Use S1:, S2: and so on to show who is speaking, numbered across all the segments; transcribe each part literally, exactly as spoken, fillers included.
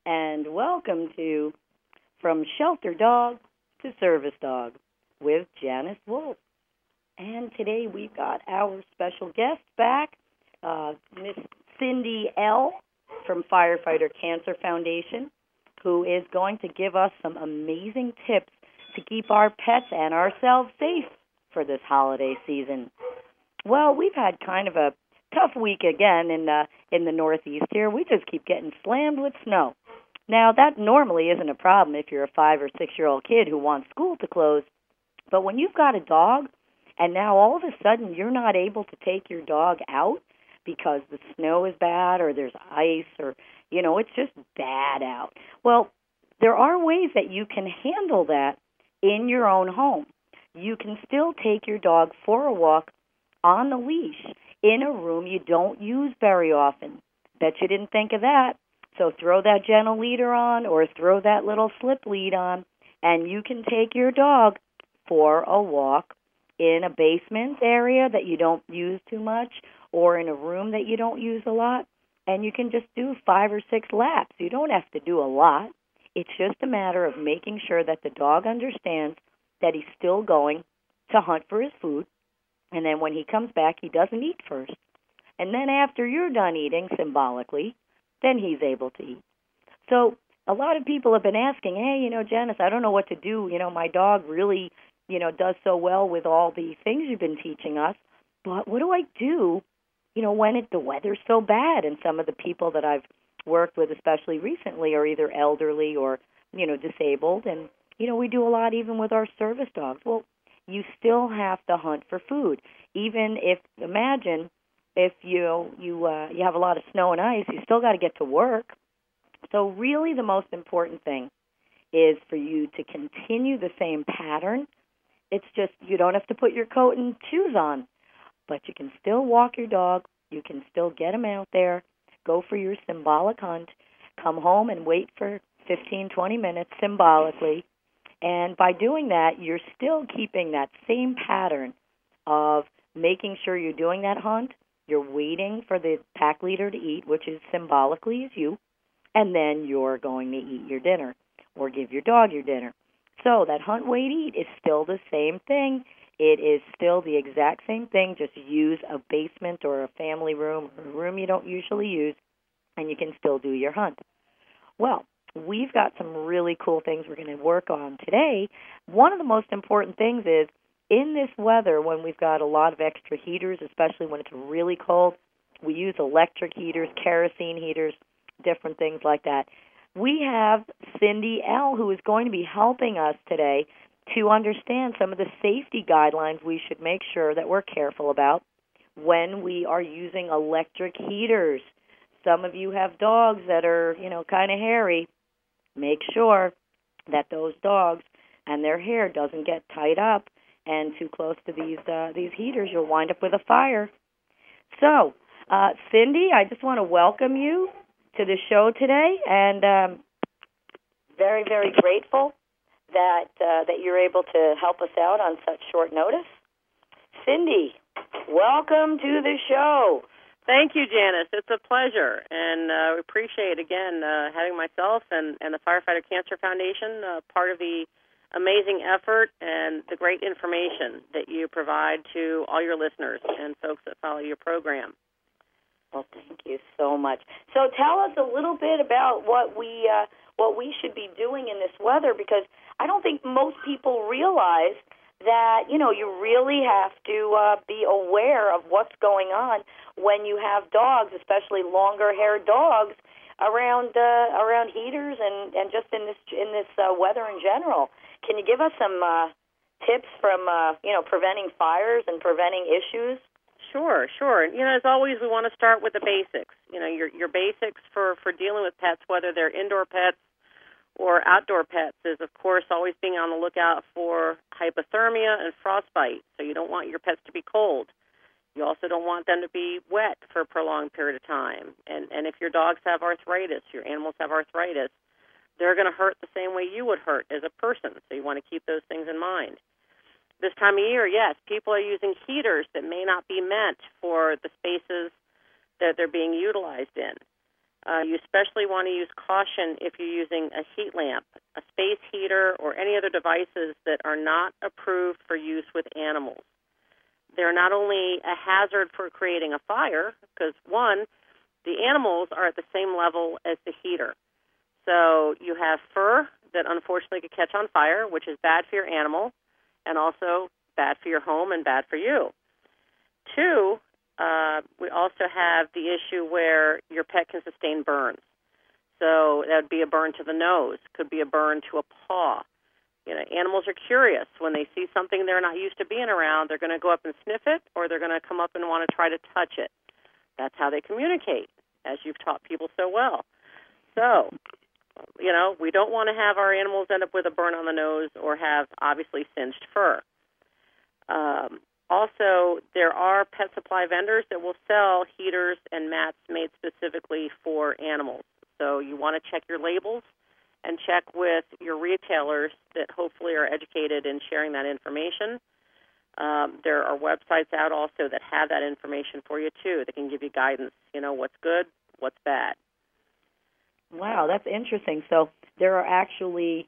S1: and welcome to From Shelter Dog to Service Dog with Janice Wolf. And today we've got our special guest back, uh, Miss Cindy L. from Firefighter Cancer Foundation, who is going to give us some amazing tips to keep our pets and ourselves safe for this holiday season. Well, we've had kind of a tough week again in the, in the Northeast here. We just keep getting slammed with snow. Now, that normally isn't a problem if you're a five- or six-year-old kid who wants school to close. But when you've got a dog, and now all of a sudden you're not able to take your dog out because the snow is bad or there's ice or, you know, it's just bad out. Well, there are ways that you can handle that in your own home. You can still take your dog for a walk on the leash in a room you don't use very often. Bet you didn't think of that. So throw that gentle leader on or throw that little slip lead on, and you can take your dog for a walk in a basement area that you don't use too much or in a room that you don't use a lot, and you can just do five or six laps. You don't have to do a lot. It's just a matter of making sure that the dog understands that he's still going to hunt for his food, and then when he comes back, he doesn't eat first. And then after you're done eating, symbolically, then he's able to eat. So a lot of people have been asking, hey, you know, Janice, I don't know what to do. You know, my dog really, you know, does so well with all the things you've been teaching us, but what do I do, you know, when it, the weather's so bad? And some of the people that I've worked with, especially recently, are either elderly or, you know, disabled. And, you know, we do a lot even with our service dogs. Well, you still have to hunt for food. Even if, imagine, if you you uh, you have a lot of snow and ice, you still got to get to work. So really the most important thing is for you to continue the same pattern. It's just you don't have to put your coat and shoes on, but you can still walk your dog. You can still get him out there, go for your symbolic hunt, come home and wait for fifteen, twenty minutes symbolically. And by doing that, you're still keeping that same pattern of making sure you're doing that hunt. You're waiting for the pack leader to eat, which is symbolically is you, and then you're going to eat your dinner or give your dog your dinner. So that hunt, wait, eat is still the same thing. It is still the exact same thing. Just use a basement or a family room or a room you don't usually use, and you can still do your hunt. Well, we've got some really cool things we're going to work on today. One of the most important things is in this weather, when we've got a lot of extra heaters, especially when it's really cold, we use electric heaters, kerosene heaters, different things like that. We have Cindy L., who is going to be helping us today to understand some of the safety guidelines we should make sure that we're careful about when we are using electric heaters. Some of you have dogs that are, you know, kind of hairy. Make sure that those dogs and their hair doesn't get tied up and too close to these uh, these heaters. You'll wind up with a fire. So, uh, Cindy, I just want to welcome you to the show today, and um, very, very grateful that uh, that you're able to help us out on such short notice. Cindy, welcome to the show.
S2: Thank you, Janice. It's a pleasure, and uh, we appreciate, again, uh, having myself and, and the Firefighter Cancer Foundation uh, part of the amazing effort and the great information that you provide to all your listeners and folks that follow your program.
S1: Well, thank you so much. So tell us a little bit about what we uh, what we should be doing in this weather, because I don't think most people realize that, you know, you really have to uh, be aware of what's going on when you have dogs, especially longer-haired dogs, around uh, around heaters and, and just in this in this uh, weather in general. Can you give us some uh, tips from, uh, you know, preventing fires and preventing issues?
S2: Sure, sure. You know, as always, we want to start with the basics. You know, your your basics for, for dealing with pets, whether they're indoor pets or outdoor pets, is, of course, always being on the lookout for hypothermia and frostbite. So you don't want your pets to be cold. You also don't want them to be wet for a prolonged period of time. And, and if your dogs have arthritis, your animals have arthritis, they're going to hurt the same way you would hurt as a person. So you want to keep those things in mind. This time of year, yes, people are using heaters that may not be meant for the spaces that they're being utilized in. Uh, you especially want to use caution if you're using a heat lamp, a space heater, or any other devices that are not approved for use with animals. They're not only a hazard for creating a fire, because, one, the animals are at the same level as the heater. So you have fur that unfortunately could catch on fire, which is bad for your animal, and also bad for your home and bad for you. Two, uh, we also have the issue where your pet can sustain burns. So that would be a burn to the nose, could be a burn to a paw. You know, animals are curious. When they see something they're not used to being around, they're going to go up and sniff it, or they're going to come up and want to try to touch it. That's how they communicate, as you've taught people so well. So, you know, we don't want to have our animals end up with a burn on the nose or have, obviously, singed fur. Um, also, there are pet supply vendors that will sell heaters and mats made specifically for animals. So you want to check your labels and check with your retailers that hopefully are educated in sharing that information. Um, there are websites out also that have that information for you, too, that can give you guidance, you know, what's good, what's bad.
S1: Wow, that's interesting. So there are actually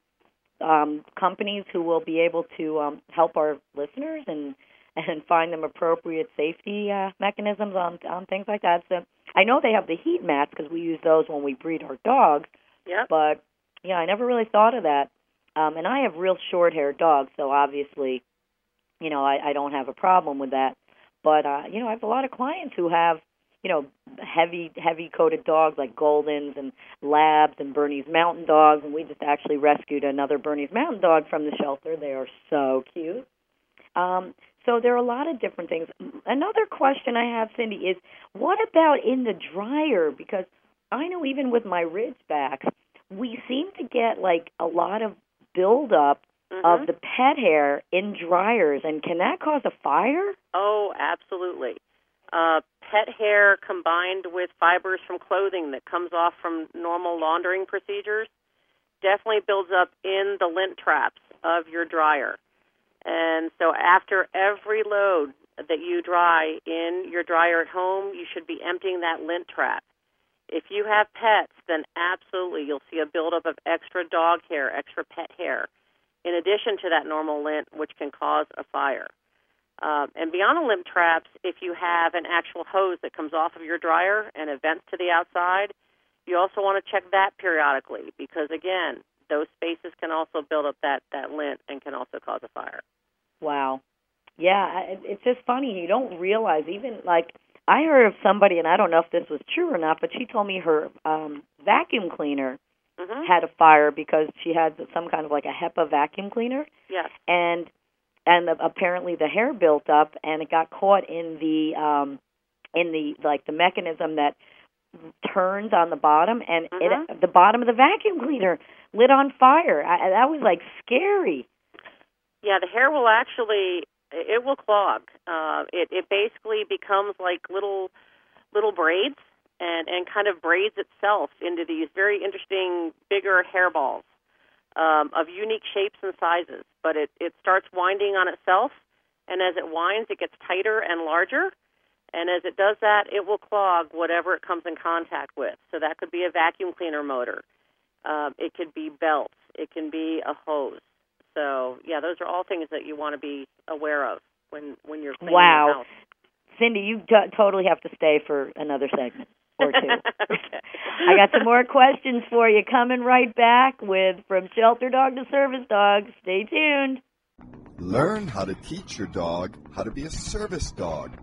S1: um, companies who will be able to um, help our listeners and and find them appropriate safety uh, mechanisms on, on things like that. So I know they have the heat mats because we use those when we breed our dogs.
S2: Yep.
S1: But, yeah, I never really thought of that. Um, and I have real short-haired dogs, so obviously, you know, I, I don't have a problem with that. But, uh, you know, I have a lot of clients who have, you know, heavy, heavy-coated dogs like Goldens and Labs and Bernese Mountain Dogs, and we just actually rescued another Bernese Mountain Dog from the shelter. They are so cute. Um, so there are a lot of different things. Another question I have, Cindy, is what about in the dryer? Because I know even with my Ridgebacks, we seem to get, like, a lot of buildup mm-hmm. of the pet hair in dryers, and can that cause a fire?
S2: Oh, absolutely. Uh, pet hair combined with fibers from clothing that comes off from normal laundering procedures definitely builds up in the lint traps of your dryer. And so after every load that you dry in your dryer at home, you should be emptying that lint trap. If you have pets, then absolutely you'll see a buildup of extra dog hair, extra pet hair, in addition to that normal lint, which can cause a fire. Um, and beyond the lint traps, if you have an actual hose that comes off of your dryer and it vents to the outside, you also want to check that periodically because, again, those spaces can also build up that, that lint and can also cause a fire.
S1: Wow. Yeah, it's just funny. You don't realize, even like I heard of somebody, and I don't know if this was true or not, but she told me her um, vacuum cleaner mm-hmm. had a fire because she had some kind of like a HEPA vacuum cleaner.
S2: Yes. And
S1: and the, apparently the hair built up and it got caught in the um, in the like the mechanism that turns on the bottom, and mm-hmm. it, the bottom of the vacuum cleaner lit on fire. I, that was like scary.
S2: Yeah, the hair will actually, it will clog. Uh, it, it basically becomes like little little braids and, and kind of braids itself into these very interesting, bigger hairballs um, of unique shapes and sizes. But it, it starts winding on itself, and as it winds, it gets tighter and larger. And as it does that, it will clog whatever it comes in contact with. So that could be a vacuum cleaner motor. Um, it could be belts. It can be a hose. So, yeah, those are all things that you want to be aware of when, when you're cleaning
S1: wow.
S2: your house.
S1: Cindy, you t- totally have to stay for another segment or two.
S2: Okay.
S1: I got some more questions for you coming right back with From Shelter Dog to Service Dog. Stay tuned.
S3: Learn how to teach your dog how to be a service dog.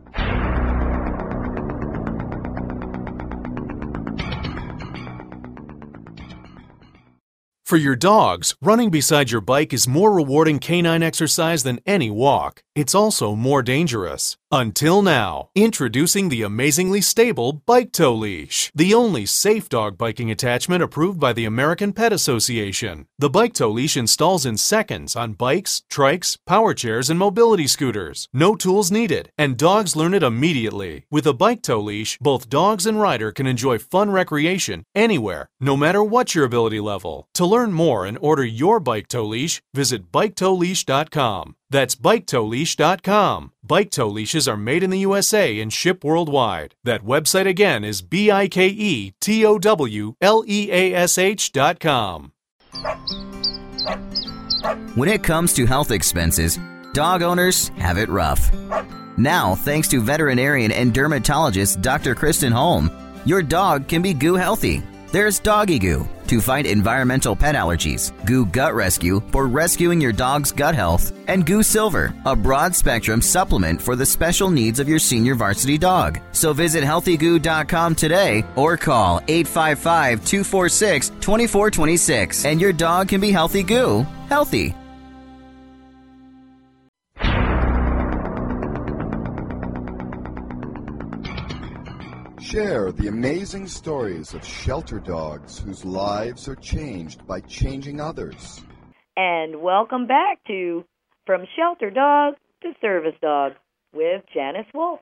S4: For your dogs, running beside your bike is more rewarding canine exercise than any walk. It's also more dangerous. Until now, introducing the amazingly stable Bike Tow Leash, the only safe dog biking attachment approved by the American Pet Association. The Bike Tow Leash installs in seconds on bikes, trikes, power chairs, and mobility scooters. No tools needed, and dogs learn it immediately. With a Bike Tow Leash, both dogs and rider can enjoy fun recreation anywhere, no matter what your ability level. To learn more and order your Bike Tow Leash, visit bike tow leash dot com. That's bike tow leash dot com. Bike tow leashes are made in the U S A and ship worldwide. That website again is B I K E T O W L E A S H dot com.
S5: When it comes to health expenses, dog owners have it rough. Now, thanks to veterinarian and dermatologist Doctor Kristen Holm, your dog can be goo healthy. There's Doggy Goo to fight environmental pet allergies, Goo Gut Rescue for rescuing your dog's gut health, and Goo Silver, a broad-spectrum supplement for the special needs of your senior varsity dog. So visit healthy goo dot com today or call eight five five, two four six, two four two six and your dog can be healthy goo, healthy.
S3: Share the amazing stories of shelter dogs whose lives are changed by changing others.
S1: And welcome back to From Shelter Dog to Service Dog with Janice Wolf.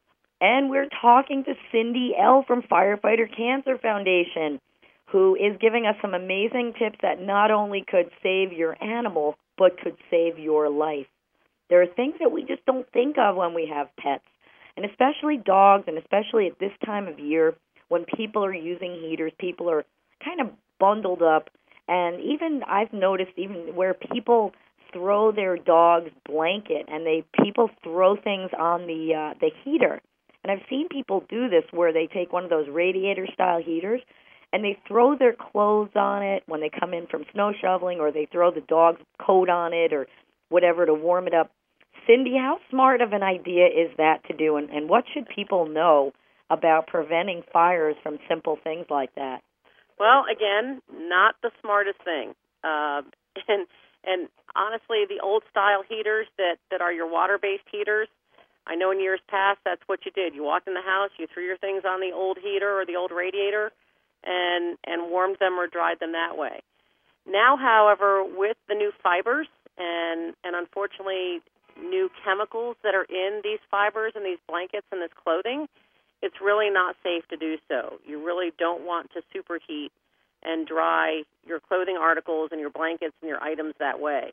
S1: And we're talking to Cindy L. from Firefighter Cancer Foundation, who is giving us some amazing tips that not only could save your animal, but could save your life. There are things that we just don't think of when we have pets. And especially dogs, and especially at this time of year when people are using heaters, people are kind of bundled up. And even I've noticed even where people throw their dog's blanket and they people throw things on the uh, the heater. And I've seen people do this where they take one of those radiator-style heaters and they throw their clothes on it when they come in from snow shoveling, or they throw the dog's coat on it or whatever to warm it up. Cindy, how smart of an idea is that to do, and, and what should people know about preventing fires from simple things like that?
S2: Well, again, not the smartest thing. Uh, and and honestly, the old-style heaters that, that are your water-based heaters, I know in years past that's what you did. You walked in the house, you threw your things on the old heater or the old radiator and, and warmed them or dried them that way. Now, however, with the new fibers and, and unfortunately new chemicals that are in these fibers and these blankets and this clothing, it's really not safe to do so. You really don't want to superheat and dry your clothing articles and your blankets and your items that way.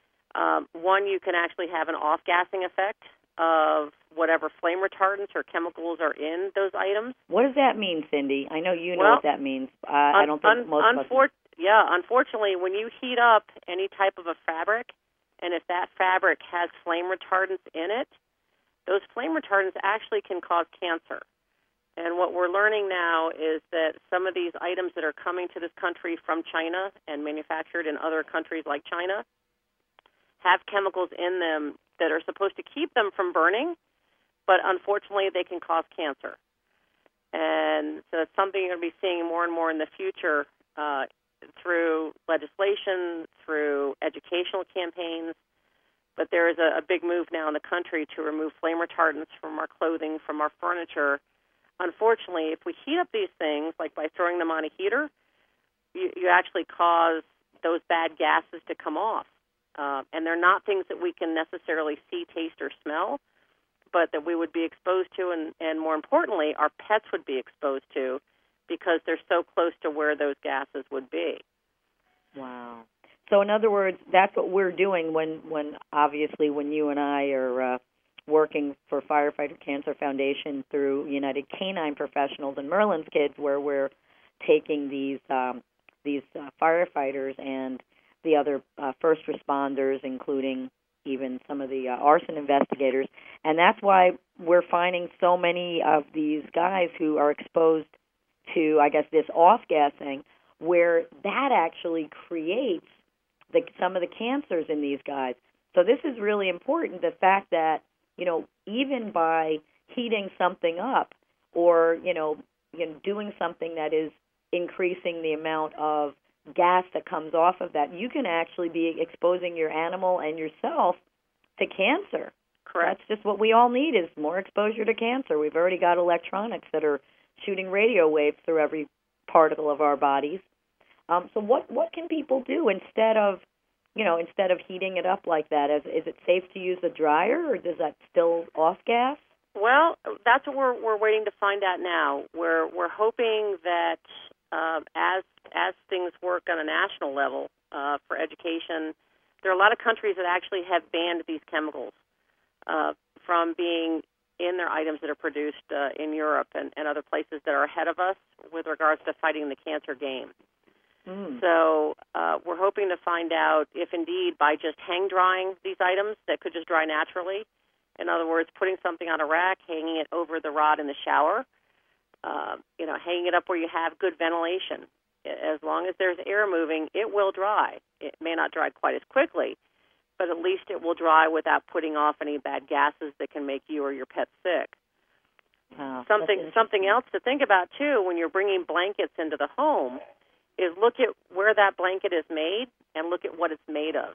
S2: Um, one, you can actually have an off-gassing effect of whatever flame retardants or chemicals are in those items.
S1: What does that mean, Cindy? I know you know
S2: well,
S1: what that means. Uh, un- I don't think
S2: un-
S1: most
S2: unfor-
S1: of us know.
S2: Yeah, unfortunately, when you heat up any type of a fabric, and if that fabric has flame retardants in it, those flame retardants actually can cause cancer. And what we're learning now is that some of these items that are coming to this country from China and manufactured in other countries like China have chemicals in them that are supposed to keep them from burning, but unfortunately they can cause cancer. And so it's something you're going to be seeing more and more in the future uh, through legislation, through educational campaigns. But there is a, a big move now in the country to remove flame retardants from our clothing, from our furniture. Unfortunately, if we heat up these things, like by throwing them on a heater, you, you actually cause those bad gases to come off. Uh, and they're not things that we can necessarily see, taste, or smell, but that we would be exposed to, and, and more importantly, our pets would be exposed to, because they're so close to where those gases would be.
S1: Wow. So in other words, that's what we're doing when, when obviously when you and I are uh, working for Firefighter Cancer Foundation through United Canine Professionals and Merlin's Kids, where we're taking these um, these uh, firefighters and the other uh, first responders, including even some of the uh, arson investigators, and that's why we're finding so many of these guys who are exposed to, I guess, this off-gassing, where that actually creates the, some of the cancers in these guys. So this is really important, the fact that, you know, even by heating something up or, you know, you know doing something that is increasing the amount of gas that comes off of that, you can actually be exposing your animal and yourself to cancer.
S2: Correct.
S1: That's just what we all need, is more exposure to cancer. We've already got electronics that are shooting radio waves through every particle of our bodies. Um, so what what can people do instead of, you know, instead of heating it up like that? Is, is it safe to use a dryer, or does that still off gas?
S2: Well, that's what we're we're waiting to find out now. We're we're hoping that um, as as things work on a national level uh, for education, there are a lot of countries that actually have banned these chemicals uh, from being in their items that are produced uh, in Europe and, and other places that are ahead of us with regards to fighting the cancer game.
S1: Mm.
S2: So uh, we're hoping to find out if indeed by just hang drying these items that could just dry naturally, in other words, putting something on a rack, hanging it over the rod in the shower, uh, you know, hanging it up where you have good ventilation. As long as there's air moving, it will dry. It may not dry quite as quickly, but at least it will dry without putting off any bad gases that can make you or your pet sick.
S1: Wow,
S2: something something else to think about, too, when you're bringing blankets into the home is look at where that blanket is made and look at what it's made of.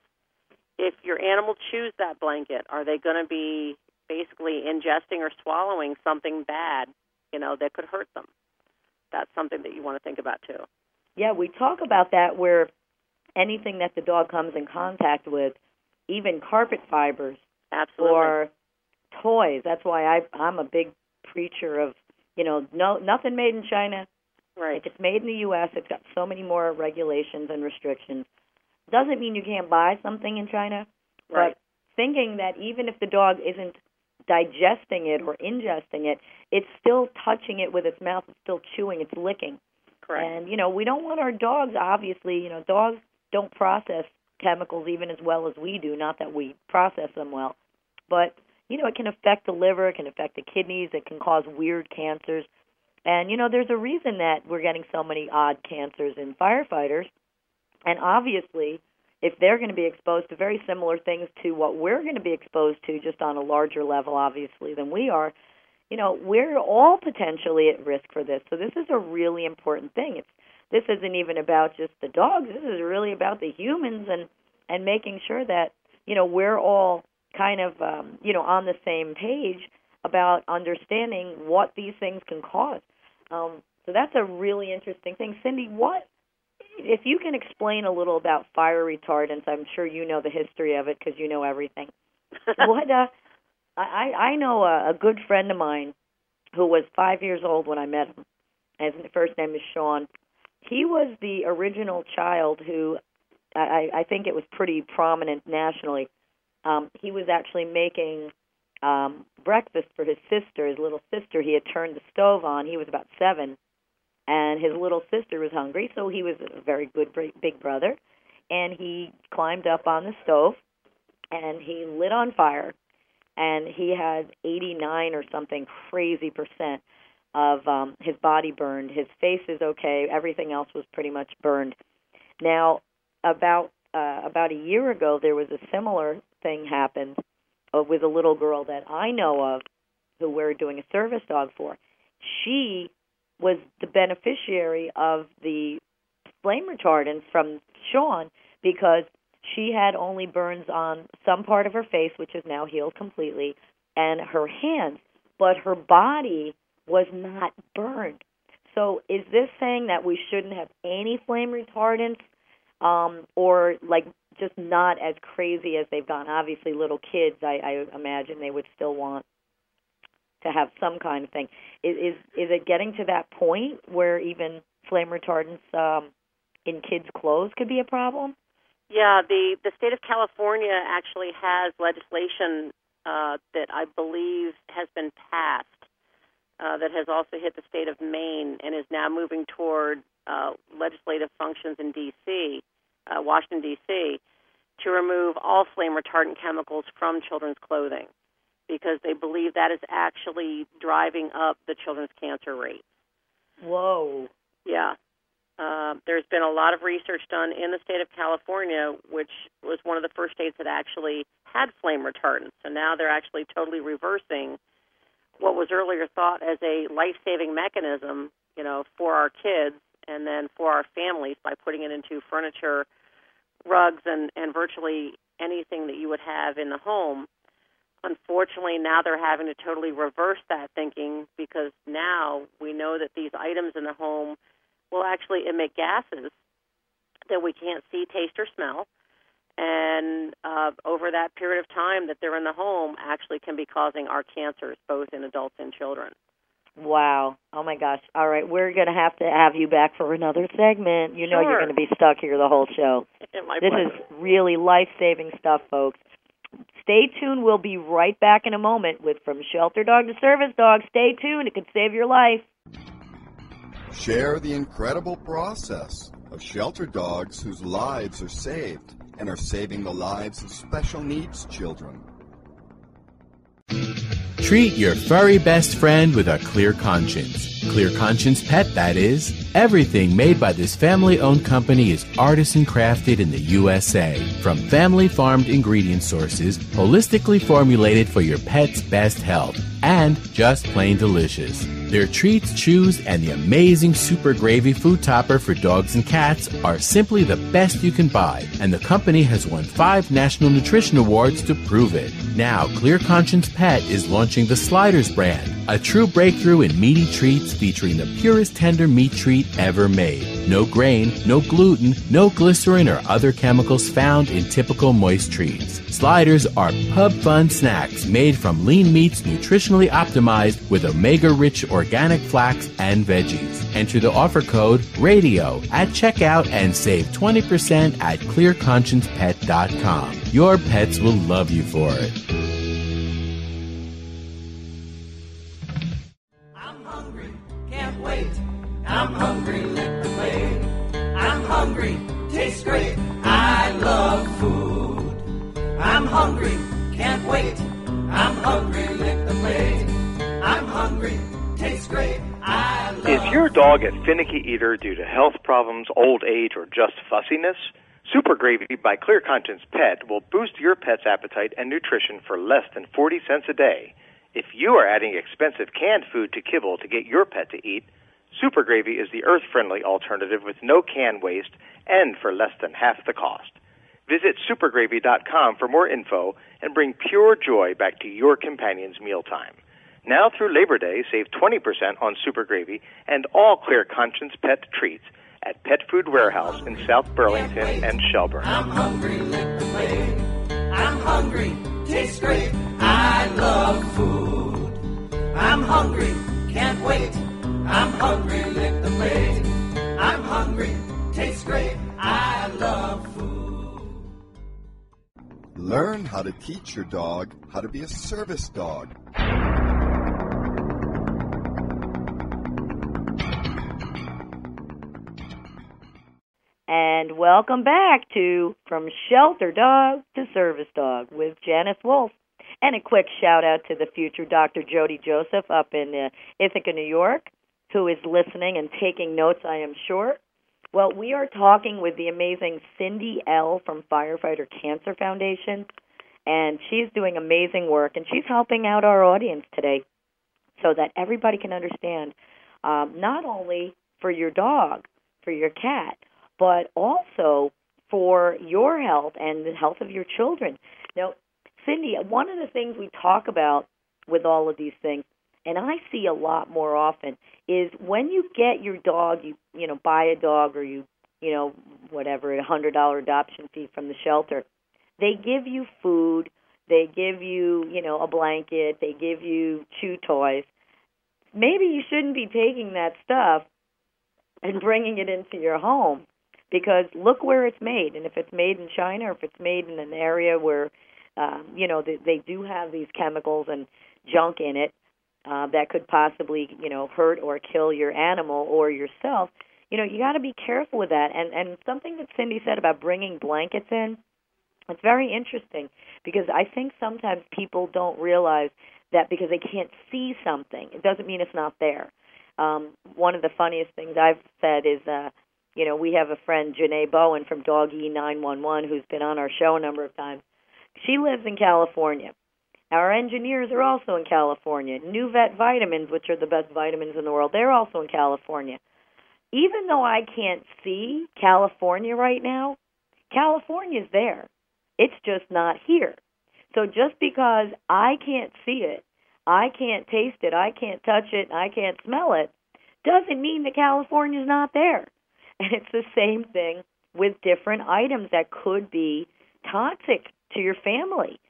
S2: If your animal chews that blanket, are they going to be basically ingesting or swallowing something bad, you know, that could hurt them? That's something that you want to think about, too.
S1: Yeah, we talk about that where anything that the dog comes in contact with, even carpet fibers
S2: Absolutely.
S1: or toys. That's why I, I'm a big preacher of, you know, no nothing made in China.
S2: Right.
S1: If it's made in the U S, it's got so many more regulations and restrictions. Doesn't mean you can't buy something in China,
S2: Right.
S1: but thinking that even if the dog isn't digesting it or ingesting it, it's still touching it with its mouth, it's still chewing, it's licking.
S2: Correct.
S1: And, you know, we don't want our dogs, obviously, you know, dogs don't process chemicals even as well as we do, not that we process them well. But, you know, it can affect the liver, it can affect the kidneys, it can cause weird cancers. And, you know, there's a reason that we're getting so many odd cancers in firefighters. And obviously, if they're going to be exposed to very similar things to what we're going to be exposed to, just on a larger level, obviously, than we are, you know, we're all potentially at risk for this. So this is a really important thing. It's this isn't even about just the dogs. This is really about the humans and, and making sure that, you know, we're all kind of, um, you know, on the same page about understanding what these things can cause. Um, so that's a really interesting thing. Cindy, what, if you can explain a little about fire retardants, I'm sure you know the history of it because you know everything. what, uh, I, I know a, a good friend of mine who was five years old when I met him. His first name is Sean. He was the original child who, I, I think it was pretty prominent nationally. Um, he was actually making um, breakfast for his sister, his little sister. He had turned the stove on. He was about seven, and his little sister was hungry, so he was a very good big brother. And he climbed up on the stove, and he lit on fire. And he had eighty-nine or something crazy percent of um, his body burned. His face is okay. Everything else was pretty much burned. Now, about uh, about a year ago, there was a similar thing happened uh, with a little girl that I know of who we're doing a service dog for. She was the beneficiary of the flame retardants from Sean because she had only burns on some part of her face, which is now healed completely, and her hands, but her body was not burned. So is this saying that we shouldn't have any flame retardants um, or, like, just not as crazy as they've gone? Obviously, little kids, I, I imagine they would still want to have some kind of thing. Is, is, is it getting to that point where even flame retardants um, in kids' clothes could be a problem?
S2: Yeah, the, the state of California actually has legislation uh, that I believe has been passed uh, that has also hit the state of Maine and is now moving toward uh, legislative functions in D C, uh, Washington, D C, to remove all flame retardant chemicals from children's clothing because they believe that is actually driving up the children's cancer rates.
S1: Whoa.
S2: Yeah. Uh, there's been a lot of research done in the state of California, which was one of the first states that actually had flame retardants. So now they're actually totally reversing what was earlier thought as a life-saving mechanism, you know, for our kids and then for our families by putting it into furniture, rugs, and, and virtually anything that you would have in the home. Unfortunately, now they're having to totally reverse that thinking because now we know that these items in the home will actually emit gases that we can't see, taste, or smell. And uh, over that period of time that they're in the home actually can be causing our cancers, both in adults and children.
S1: Wow. Oh, my gosh. All right. We're going to have to have you back for another segment. You know
S2: Sure.
S1: you're going to be stuck here the whole show.
S2: My
S1: This
S2: pleasure.
S1: is really life-saving stuff, folks. Stay tuned. We'll be right back in a moment with From Shelter Dog to Service Dog. Stay tuned. It could save your life.
S3: Share the incredible process of shelter dogs whose lives are saved and are saving the lives of special needs children.
S6: Treat your furry best friend with a clear conscience. Clear Conscience Pet, that is. Everything made by this family-owned company is artisan crafted in the U S A. From family-farmed ingredient sources, holistically formulated for your pet's best health, and just plain delicious. Their treats, chews, and the amazing Super Gravy food topper for dogs and cats are simply the best you can buy, and the company has won five National Nutrition Awards to prove it. Now, Clear Conscience Pet is launching the Sliders brand, a true breakthrough in meaty treats featuring the purest tender meat treat ever made. No grain, no gluten, no glycerin or other chemicals found in typical moist treats. Sliders are pub fun snacks made from lean meats nutritionally optimized with omega-rich organic flax and veggies. Enter the offer code RADIO at checkout and save twenty percent at clear conscience pet dot com. Your pets will love you for it.
S7: I'm hungry, can't wait. I'm hungry, lick the plate. I'm hungry, tastes great. I love food. I'm hungry, can't wait. I'm hungry, lick the plate. I'm hungry, tastes great. I love
S8: Is your dog a finicky eater due to health problems, old age, or just fussiness? Super Gravy by Clear Conscience Pet will boost your pet's appetite and nutrition for less than forty cents a day. If you are adding expensive canned food to kibble to get your pet to eat, Super Gravy is the earth-friendly alternative with no can waste and for less than half the cost. Visit super gravy dot com for more info and bring pure joy back to your companion's mealtime. Now through Labor Day, save twenty percent on Super Gravy and all Clear Conscience Pet treats at Pet Food Warehouse in South Burlington and Shelburne.
S7: I'm hungry, lick the plate. I'm hungry, tastes great. I love food. I'm hungry, can't wait. I'm hungry, lick the plate. I'm hungry, tastes great. I love food.
S3: Learn how to teach your dog how to be a service dog.
S1: And welcome back to From Shelter Dog to Service Dog with Janice Wolf. And a quick shout-out to the future Doctor Jody Joseph up in uh, Ithaca, New York, who is listening and taking notes, I am sure. Well, we are talking with the amazing Cindy L. from Firefighter Cancer Foundation, and she's doing amazing work, and she's helping out our audience today so that everybody can understand, um, not only for your dog, for your cat, but also for your health and the health of your children. Now, Cindy, one of the things we talk about with all of these things, and I see a lot more often, is when you get your dog, you you know, buy a dog or you, you know, whatever, a one hundred dollars adoption fee from the shelter, they give you food, they give you, you know, a blanket, they give you chew toys. Maybe you shouldn't be taking that stuff and bringing it into your home, because look where it's made. And if it's made in China or if it's made in an area where, um, you know, they, they do have these chemicals and junk in it, Uh, that could possibly, you know, hurt or kill your animal or yourself, you know, you got to be careful with that. And and something that Cindy said about bringing blankets in, it's very interesting, because I think sometimes people don't realize that because they can't see something, it doesn't mean it's not there. Um, one of the funniest things I've said is, uh, you know, we have a friend, Janae Bowen from Doggy nine one one, who's been on our show a number of times. She lives in California. Our engineers are also in California. New Vet Vitamins, which are the best vitamins in the world, they're also in California. Even though I can't see California right now, California's there. It's just not here. So just because I can't see it, I can't taste it, I can't touch it, I can't smell it, doesn't mean that California's not there. And it's the same thing with different items that could be toxic to your family.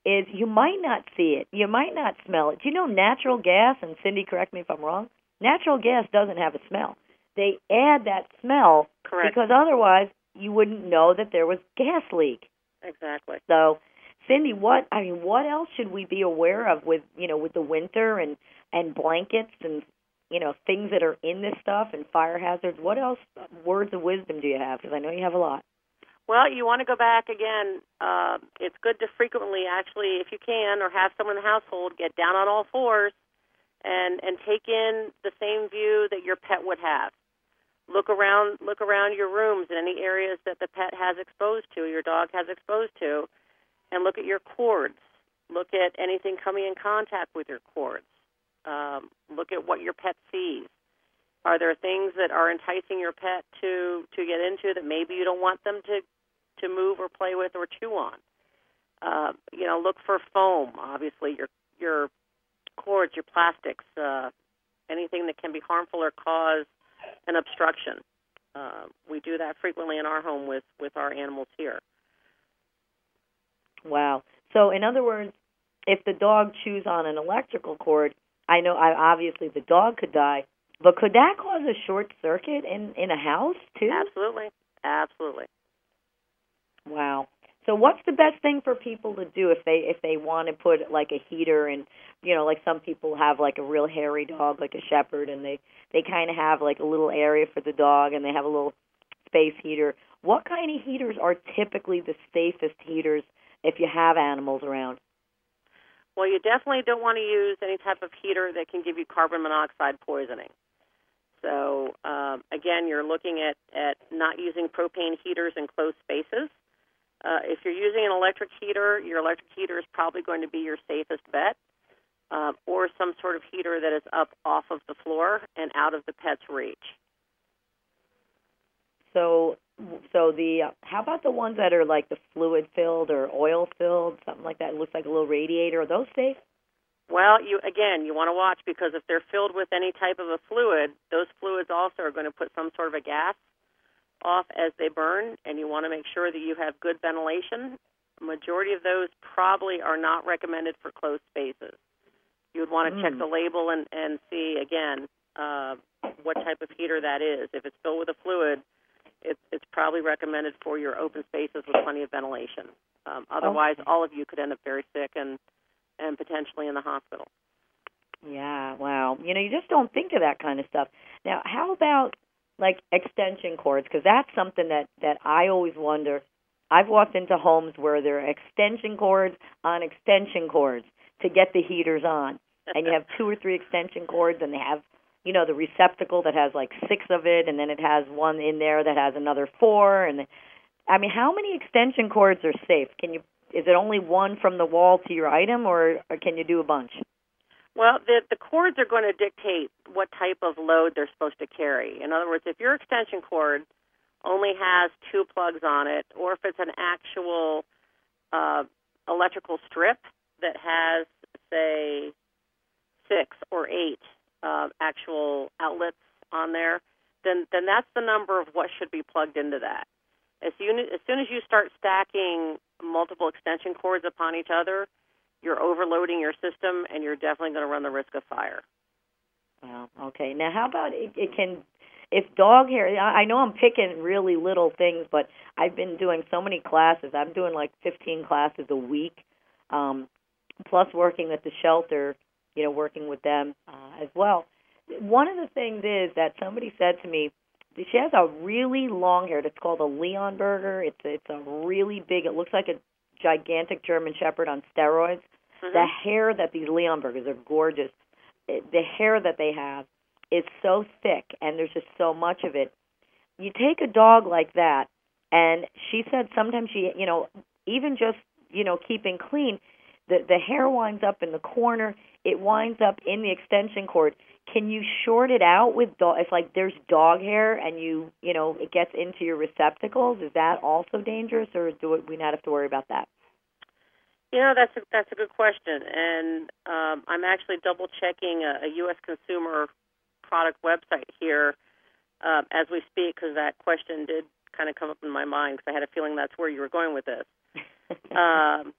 S1: is you might not see it. You might not smell it. Do you know natural gas, and Cindy, correct me if I'm wrong, natural gas doesn't have a smell. They add that smell
S2: Correct.
S1: because otherwise you wouldn't know that there was gas leak.
S2: Exactly.
S1: So, Cindy, what I mean, what else should we be aware of with, you know, with the winter and, and blankets and, you know, things that are in this stuff and fire hazards? What else words of wisdom do you have? Because I know you have a lot.
S2: Well, you want to go back again. Uh, it's good to frequently, actually, if you can, or have someone in the household, get down on all fours and, and take in the same view that your pet would have. Look around, look around your rooms in any areas that the pet has exposed to, your dog has exposed to, and look at your cords. Look at anything coming in contact with your cords. Um, look at what your pet sees. Are there things that are enticing your pet to, to get into that maybe you don't want them to, to move or play with or chew on? Uh, you know, look for foam, obviously, your your cords, your plastics, uh, anything that can be harmful or cause an obstruction. Uh, we do that frequently in our home with, with our animals here.
S1: Wow. So, in other words, if the dog chews on an electrical cord, I know I, obviously the dog could die, but could that cause a short circuit in, in a house, too?
S2: Absolutely. Absolutely.
S1: Wow. So what's the best thing for people to do if they if they want to put like a heater and, you know, like some people have like a real hairy dog like a shepherd and they, they kind of have like a little area for the dog and they have a little space heater. What kind of heaters are typically the safest heaters if you have animals around?
S2: Well, you definitely don't want to use any type of heater that can give you carbon monoxide poisoning. So, um, again, you're looking at, at not using propane heaters in closed spaces. Uh, if you're using an electric heater, your electric heater is probably going to be your safest bet, uh, or some sort of heater that is up off of the floor and out of the pet's reach.
S1: So, so the uh, how about the ones that are like the fluid-filled or oil-filled, something like that? It looks like a little radiator. Are those safe?
S2: Well, you again, you want to watch because if they're filled with any type of a fluid, those fluids also are going to put some sort of a gas off as they burn, and you want to make sure that you have good ventilation. The majority of those probably are not recommended for closed spaces. You would want to mm. check the label and, and see, again, uh, what type of heater that is. If it's filled with a fluid, it's, it's probably recommended for your open spaces with plenty of ventilation. Um, otherwise, okay. all of you could end up very sick and, and potentially in the hospital.
S1: Yeah, wow. You know, you just don't think of that kind of stuff. Now, how about like extension cords, because that's something that, that I always wonder. I've walked into homes where there are extension cords on extension cords to get the heaters on. And you have two or three extension cords, and they have, you know, the receptacle that has like six of it, and then it has one in there that has another four. And I mean, how many extension cords are safe? Can you? Is it only one from the wall to your item, or, or can you do a bunch?
S2: Well, the, the cords are going to dictate what type of load they're supposed to carry. In other words, if your extension cord only has two plugs on it, or if it's an actual uh, electrical strip that has, say, six or eight uh, actual outlets on there, then, then that's the number of what should be plugged into that. As soon as, as soon as you start stacking multiple extension cords upon each other, you're overloading your system, and you're definitely going to run the risk of fire.
S1: Wow. Okay. Now, how about it, it can, if dog hair, I know I'm picking really little things, but I've been doing so many classes. I'm doing like fifteen classes a week, um, plus working at the shelter, you know, working with them uh, as well. One of the things is that somebody said to me, she has a really long hair. It's called a Leonberger. It's, it's a really big, it looks like a gigantic German Shepherd on steroids. Mm-hmm. The hair that these Leonbergers are gorgeous. It, the hair that they have is so thick, and there's just so much of it. You take a dog like that, and she said sometimes she, you know, even just, you know, keeping clean, the the hair winds up in the corner. It winds up in the extension cord. Can you short it out with dog? If like there's dog hair and you, you know, it gets into your receptacles, is that also dangerous, or do we not have to worry about that?
S2: You know, that's a, that's a good question, and um, I'm actually double checking a, a U S consumer product website here uh, as we speak, because that question did kind of come up in my mind, because I had a feeling that's where you were going with this. um,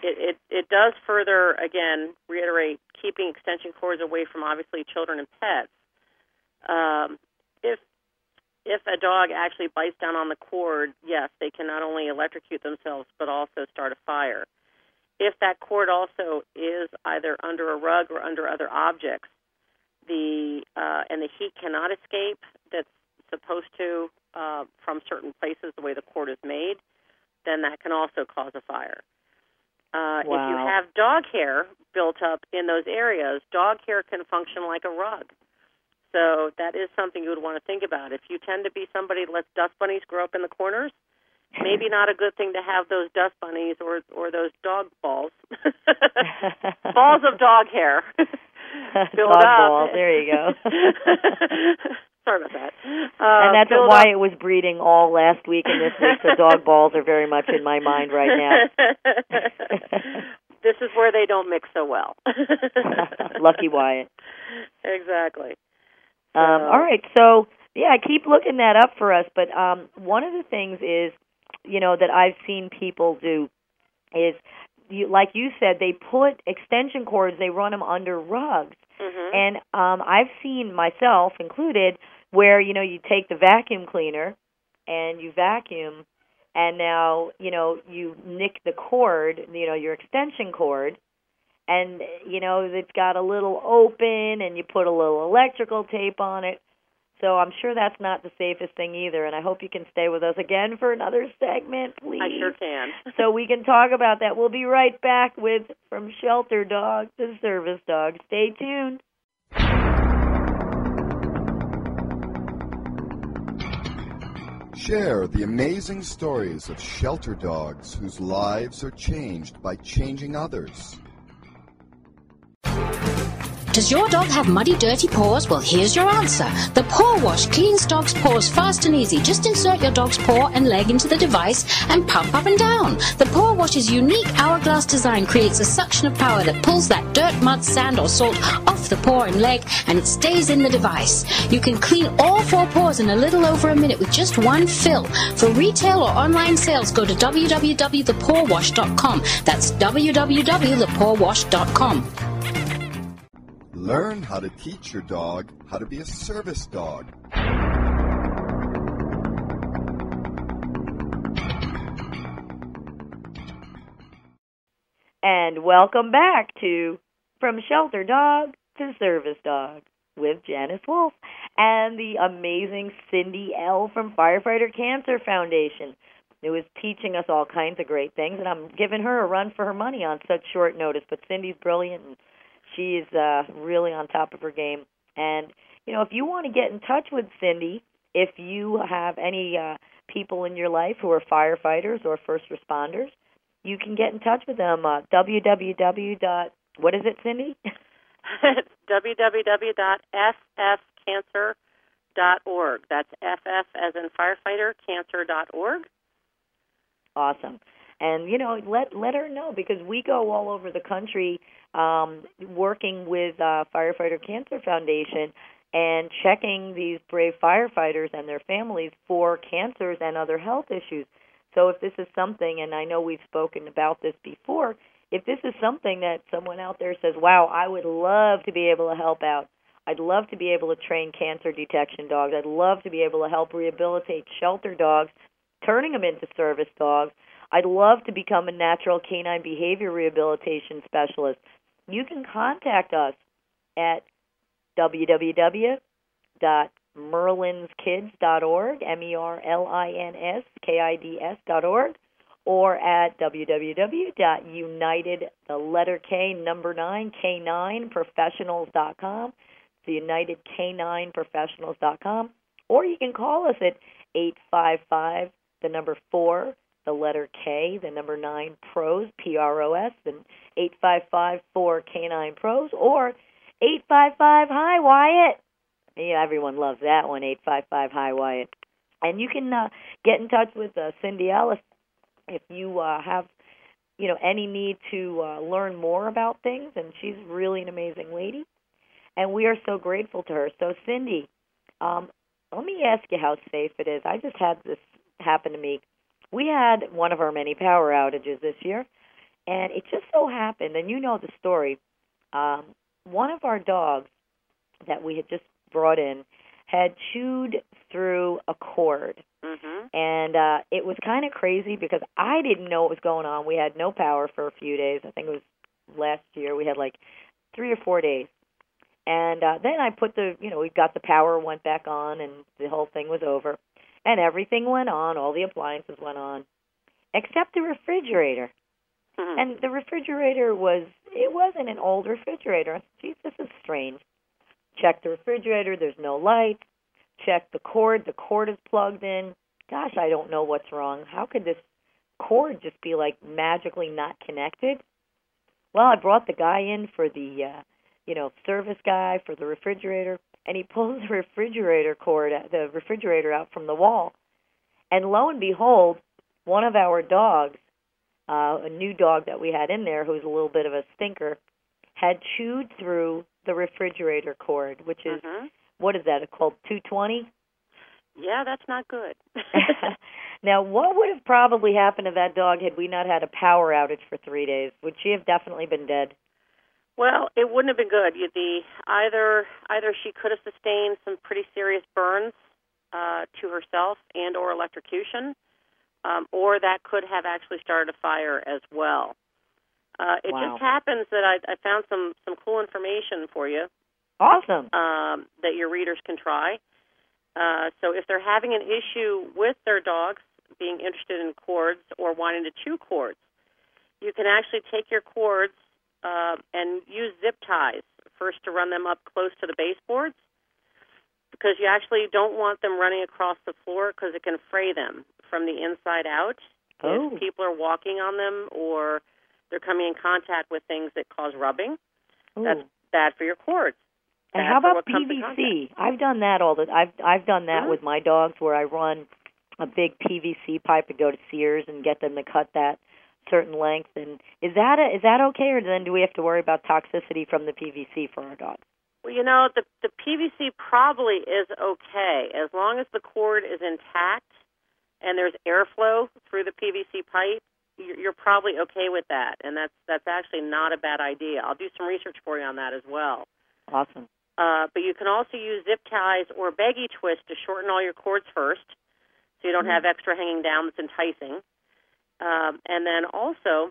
S2: it, it, it does further, again, reiterate keeping extension cords away from, obviously, children and pets. Um, if if a dog actually bites down on the cord, yes, they can not only electrocute themselves but also start a fire. If that cord also is either under a rug or under other objects, the uh, and the heat cannot escape that's supposed to uh, from certain places, the way the cord is made, then that can also cause a fire. Uh,
S1: wow.
S2: If you have dog hair built up in those areas, dog hair can function like a rug. So that is something you would want to think about. If you tend to be somebody that lets dust bunnies grow up in the corners, maybe not a good thing to have those dust bunnies or or those dog balls, balls of dog hair.
S1: Dog
S2: up.
S1: balls, there you go.
S2: Sorry about that. Uh,
S1: and that's
S2: build
S1: why
S2: up.
S1: it was breeding all last week and this week, so dog balls are very much in my mind right now.
S2: This is where they don't mix so well.
S1: Lucky Wyatt.
S2: Exactly.
S1: Um,
S2: so.
S1: All right, so, yeah, keep looking that up for us, but um, one of the things is, you know, that I've seen people do is, you, like you said, they put extension cords, they run them under rugs.
S2: Mm-hmm.
S1: And um, I've seen, myself included, where, you know, you take the vacuum cleaner and you vacuum, and now, you know, you nick the cord, you know, your extension cord, and, you know, it's got a little open, and you put a little electrical tape on it. So I'm sure that's not the safest thing either, and I hope you can stay with us again for another segment, please.
S2: I sure can.
S1: So we can talk about that. We'll be right back with From Shelter Dog to Service Dog. Stay tuned.
S3: Share the amazing stories of shelter dogs whose lives are changed by changing others.
S9: Does your dog have muddy, dirty paws? Well, here's your answer. The Paw Wash cleans dogs' paws fast and easy. Just insert your dog's paw and leg into the device and pump up and down. The Paw Wash's unique hourglass design creates a suction of power that pulls that dirt, mud, sand, or salt off the paw and leg, and it stays in the device. You can clean all four paws in a little over a minute with just one fill. For retail or online sales, go to w w w dot the paw wash dot com. That's w w w dot the paw wash dot com.
S3: Learn how to teach your dog how to be a service dog.
S1: And welcome back to From Shelter Dog to Service Dog with Janice Wolf and the amazing Cindy L. from Firefighter Cancer Foundation, who is teaching us all kinds of great things, and I'm giving her a run for her money on such short notice. But Cindy's brilliant, and she's uh, really on top of her game. And, you know, if you want to get in touch with Cindy, if you have any uh, people in your life who are firefighters or first responders, you can get in touch with them. Uh, w w w. What is it, Cindy?
S2: w w w dot f f cancer dot org. That's F F as in firefighter, cancer dot org.
S1: Awesome. And, you know, let let her know, because we go all over the country um, working with uh, Firefighter Cancer Foundation and checking these brave firefighters and their families for cancers and other health issues. So if this is something, and I know we've spoken about this before, if this is something that someone out there says, wow, I would love to be able to help out, I'd love to be able to train cancer detection dogs, I'd love to be able to help rehabilitate shelter dogs, turning them into service dogs, I'd love to become a natural canine behavior rehabilitation specialist, you can contact us at w w w dot merlins kids dot org, M E R L I N S K I D S dot org, or at w w w dot united, the letter K, number nine, K nine professionals dot com, the united K nine professionals dot com, or you can call us at eight five five, the number four, the letter K, the number nine, PROS, P R O S, and eight five five, four, K nine PROS, or eight five five, hi, Wyatt. Yeah, everyone loves that one, eight five five, hi, Wyatt. And you can uh, get in touch with uh, Cindy Ellis if you uh, have, you know, any need to uh, learn more about things, and she's really an amazing lady, and we are so grateful to her. So, Cindy, um, let me ask you how safe it is. I just had this happen to me. We had one of our many power outages this year, And it just so happened, and you know the story, um, one of our dogs that we had just brought in had chewed through a cord.
S2: Mm-hmm.
S1: And uh, it was kind of crazy because I didn't know what was going on. We had no power for a few days. I think it was last year. We had like three or four days. And uh, then I put the, you know, we got the power, went back on, and the whole thing was over. And everything went on. All the appliances went on, except the refrigerator.
S2: Mm-hmm.
S1: And the refrigerator was, it wasn't an old refrigerator. I said, geez, this is strange. Check the refrigerator. There's no light. Check the cord. The cord is plugged in. Gosh, I don't know what's wrong. How could this cord just be, like, magically not connected? Well, I brought the guy in for the, uh, you know, service guy for the refrigerator, and he pulls the refrigerator cord, the refrigerator out from the wall. And lo and behold, one of our dogs, uh, a new dog that we had in there who's a little bit of a stinker, had chewed through the refrigerator cord, which is,
S2: mm-hmm.
S1: what is that, called two twenty?
S2: Yeah, that's not good.
S1: Now, what would have probably happened to that dog had we not had a power outage for three days? Would she have definitely been dead?
S2: Well, it wouldn't have been good. You'd be either either she could have sustained some pretty serious burns uh, to herself and or electrocution, um, or that could have actually started a fire as well. Uh, it
S1: Wow.
S2: just happens that I, I found some, some cool information for you.
S1: Awesome.
S2: Um, that your readers can try. Uh, so if they're having an issue with their dogs being interested in cords or wanting to chew cords, you can actually take your cords uh, and use zip ties first to run them up close to the baseboards, because you actually don't want them running across the floor because it can fray them from the inside out.
S1: Oh.
S2: If people are walking on them or they're coming in contact with things that cause rubbing,
S1: Ooh.
S2: that's bad for your cords.
S1: And
S2: Bad
S1: how
S2: for
S1: about
S2: what
S1: P
S2: comes
S1: V
S2: in
S1: C?
S2: contact.
S1: I've done that all the I've I've done that
S2: Mm-hmm.
S1: with my dogs, where I run a big P V C pipe and go to Sears and get them to cut that certain length. And is that a, is that okay, or then do we have to worry about toxicity from the P V C for our dogs?
S2: Well, you know, the the P V C probably is okay as long as the cord is intact and there's airflow through the P V C pipe. You're, you're probably okay with that, and that's that's actually not a bad idea. I'll do some research for you on that as well.
S1: Awesome.
S2: Uh, but you can also use zip ties or baggy twist to shorten all your cords first, so you don't have extra hanging down that's enticing. Um, and then also,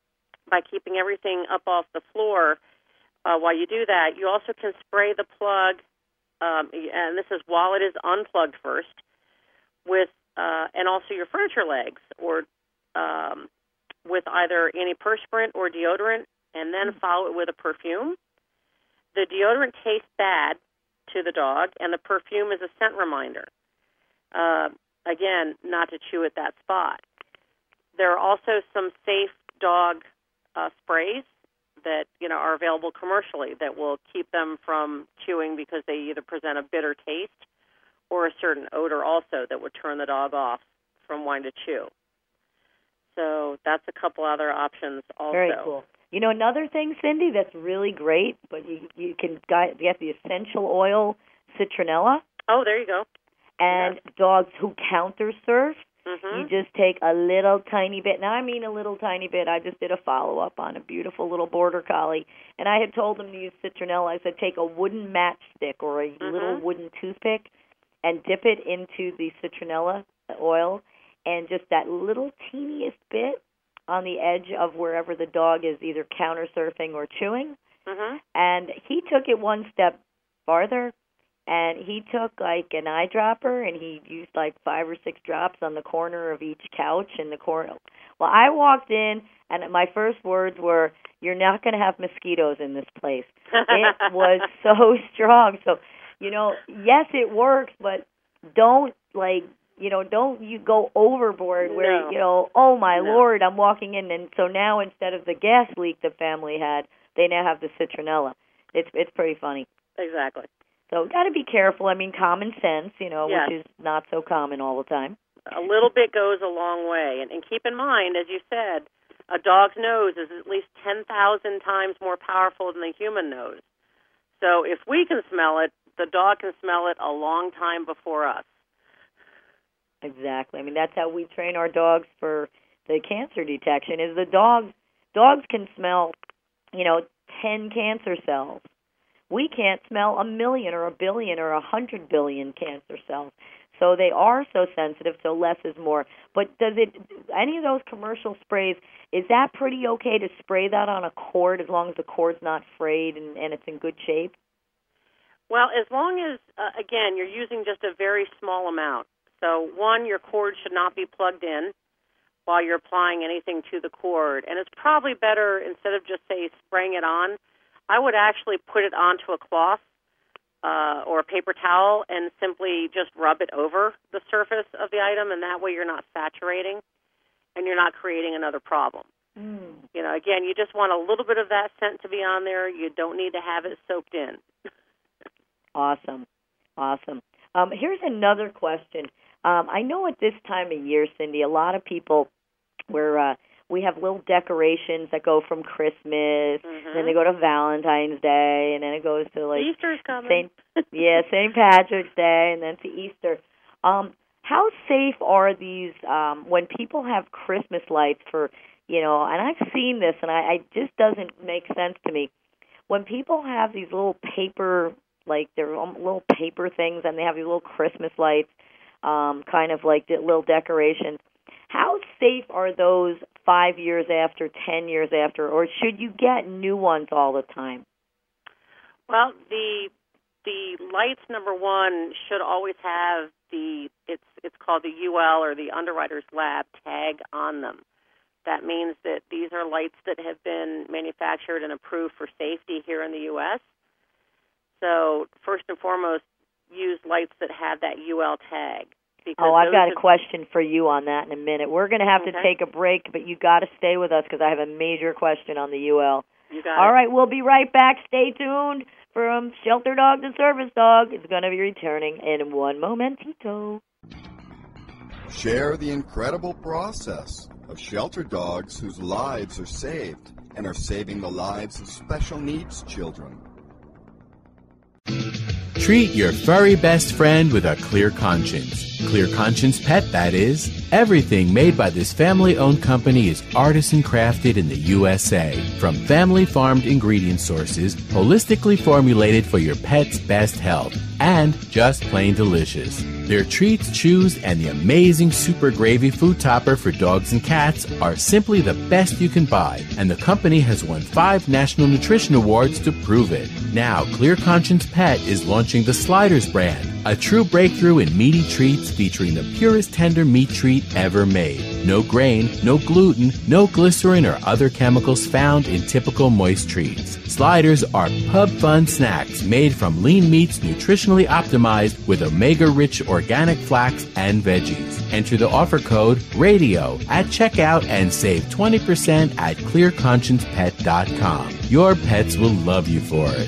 S2: by keeping everything up off the floor, uh, while you do that, you also can spray the plug, um, and this is while it is unplugged first, with uh, and also your furniture legs, or um, with either antiperspirant or deodorant, and then follow it with a perfume. The deodorant tastes bad to the dog, and the perfume is a scent reminder. Uh, again, not to chew at that spot. There are also some safe dog uh, sprays that you know are available commercially that will keep them from chewing because they either present a bitter taste or a certain odor also that would turn the dog off from wanting to chew. So that's a couple other options also.
S1: Very cool. You know, another thing, Cindy, that's really great, but you you can get the essential oil citronella.
S2: Oh, there you go.
S1: And
S2: yes.
S1: Dogs who counter surf,
S2: mm-hmm.
S1: you just take a little tiny bit. Now, I mean a little tiny bit. I just did a follow-up on a beautiful little border collie, and I had told them to use citronella. I said take a wooden matchstick or a
S2: mm-hmm.
S1: little wooden toothpick and dip it into the citronella oil, and just that little teeniest bit on the edge of wherever the dog is either counter surfing or chewing.
S2: Mm-hmm.
S1: And he took it one step farther, and he took like an eyedropper, and he used like five or six drops on the corner of each couch in the corner. Well, I walked in, and my first words were, "You're not going to have mosquitoes in this place." It was so strong. So, you know, yes, it works, but don't like, you know, don't you go overboard where,
S2: no.
S1: you know, oh, my
S2: no.
S1: Lord, I'm walking in. And so now instead of the gas leak the family had, they now have the citronella. It's it's pretty funny.
S2: Exactly.
S1: So got to be careful. I mean, common sense, you know,
S2: yes.
S1: which is not so common all the time.
S2: A little bit goes a long way. And, and keep in mind, as you said, a dog's nose is at least ten thousand times more powerful than the human nose. So if we can smell it, the dog can smell it a long time before us.
S1: Exactly. I mean, that's how we train our dogs for the cancer detection, is the dog dogs can smell, you know, ten cancer cells. We can't smell a million or a billion or a hundred billion cancer cells. So they are so sensitive, so less is more. But does it, any of those commercial sprays, is that pretty okay to spray that on a cord as long as the cord's not frayed and, and it's in good shape?
S2: Well, as long as, uh, again, you're using just a very small amount. So, one, your cord should not be plugged in while you're applying anything to the cord. And it's probably better, instead of just, say, spraying it on, I would actually put it onto a cloth uh, or a paper towel and simply just rub it over the surface of the item, and that way you're not saturating and you're not creating another problem. Mm. You know, again, you just want a little bit of that scent to be on there. You don't need to have it soaked in.
S1: Awesome. Awesome. Um, here's another question. Um, I know at this time of year, Cindy, a lot of people, we're, uh, we have little decorations that go from Christmas, mm-hmm. and then they go to Valentine's Day, and then it goes to, like,
S2: Easter's coming.
S1: Saint yeah, Saint Patrick's Day, and then to Easter. Um, how safe are these um, when people have Christmas lights for, you know, and I've seen this, and I, it just doesn't make sense to me. When people have these little paper, like they're little paper things, and they have these little Christmas lights, um, kind of like the little decorations, how safe are those five years after, ten years after, or should you get new ones all the time?
S2: Well, the the lights, number one, should always have the, it's it's called the U L, or the Underwriter's Lab tag on them. That means that these are lights that have been manufactured and approved for safety here in the U S So first and foremost, use lights that have that U L tag.
S1: Oh, I've got a question for you on that in a minute. We're going to have
S2: okay.
S1: to take a break, but you got to stay with us because I have a major question on the U L.
S2: You got
S1: All
S2: it.
S1: right, we'll be right back. Stay tuned. From Shelter Dog to Service Dog, it's going to be returning in one momentito.
S3: Share the incredible process of shelter dogs whose lives are saved and are saving the lives of special needs children.
S6: Treat your furry best friend with a clear conscience. Clear Conscience Pet, that is. Everything made by this family-owned company is artisan crafted in the U S A. From family-farmed ingredient sources, holistically formulated for your pet's best health, and just plain delicious. Their treats, chews, and the amazing Super Gravy food topper for dogs and cats are simply the best you can buy, and the company has won five National Nutrition Awards to prove it. Now, Clear Conscience Pet is launching the Sliders brand, a true breakthrough in meaty treats featuring the purest tender meat treat ever made. No grain, no gluten, no glycerin or other chemicals found in typical moist treats. Sliders are pub fun snacks made from lean meats nutritionally optimized with omega-rich organic flax and veggies. Enter the offer code RADIO at checkout and save twenty percent at clear conscience pet dot com. Your pets will love you for it.